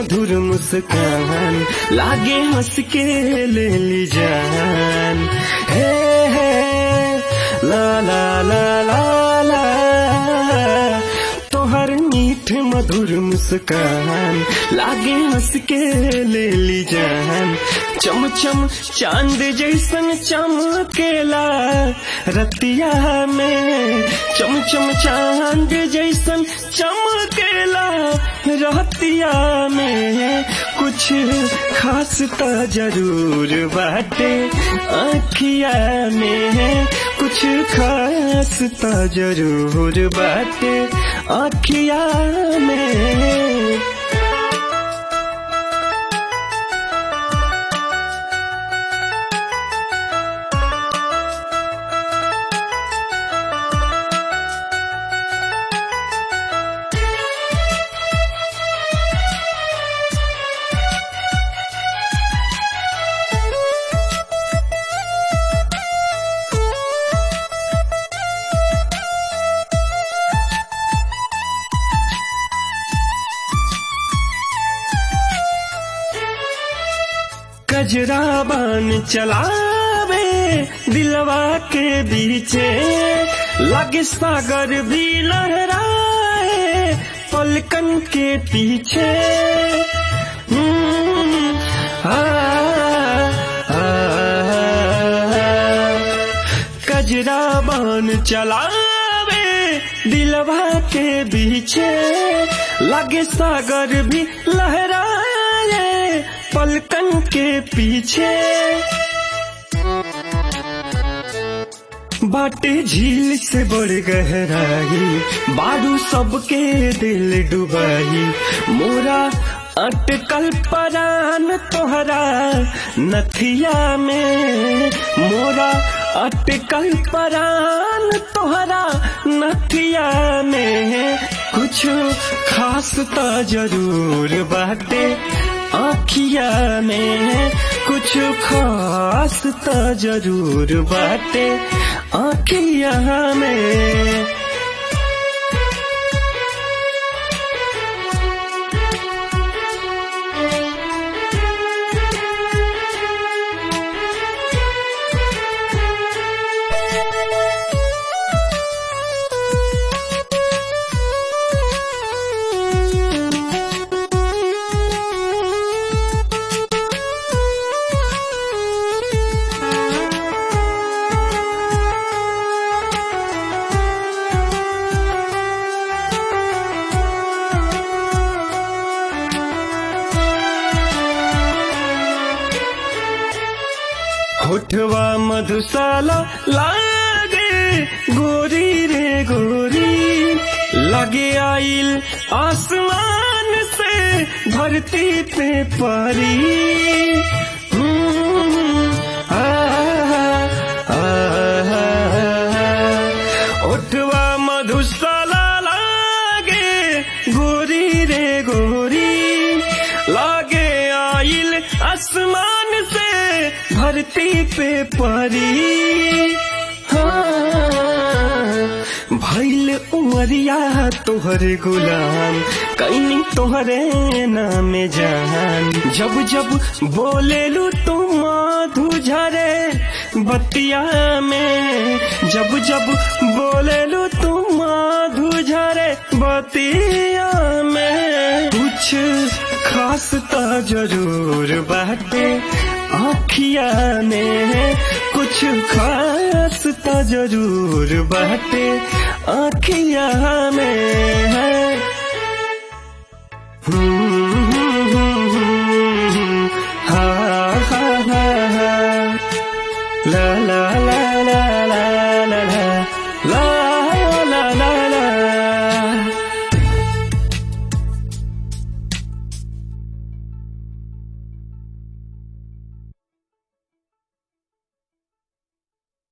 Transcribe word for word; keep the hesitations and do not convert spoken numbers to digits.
मधुर मुस्कान लागे हंस के ले ली जान। हे हे ला ला ला ला ला तोहर मीठ मधुर मुस्कान लागे हंस के ले ली जान। चम चम चांद जैसन चमकेला रतिया में, चम चम चांद जैसन चमकेला रतिया में। कुछ खास तो जरूर बाटे आँखिया में, कुछ खास तो जरूर बाटे आँखिया में। कजरा बान चलावे दिलवा के बीचे, लगे सागर भी लहराए पलकन के पीछे। आ, आ, कजरा बान चलावे दिलवा के बीचे, लगे सागर भी लहराए पलकन के पीछे। बाटे झील से बड़ गहराई बारू सबके दिल डुबाई। मोरा अटकल परान तोहरा नथिया में, मोरा अटकल परान तोहरा नथिया में। कुछ खास तो जरूर बाटे आँखिया में, कुछ खास तो जरूर बाटे आँखिया में। होठवा मधुशाला लागे गोरी रे गोरी, लगे आइल आसमान से धरती पे परी। होठवा मधुशाला लागे गोरी रे गोरी, लागे आइल आसमान से धरती पे परी। हाँ भइल उमरिया तोहरे गुलाम कहीं तोहरे नाम जान। जब जब बोलेलू तू मधु झरे बतिया में, जब जब बोलेलू तू मधु झरे बतिया में। कुछ खास तो जरूर बाटे आँखिया में, कुछ खास तो जरूर बाटे आँखिया में। हा हा हा हा ला ला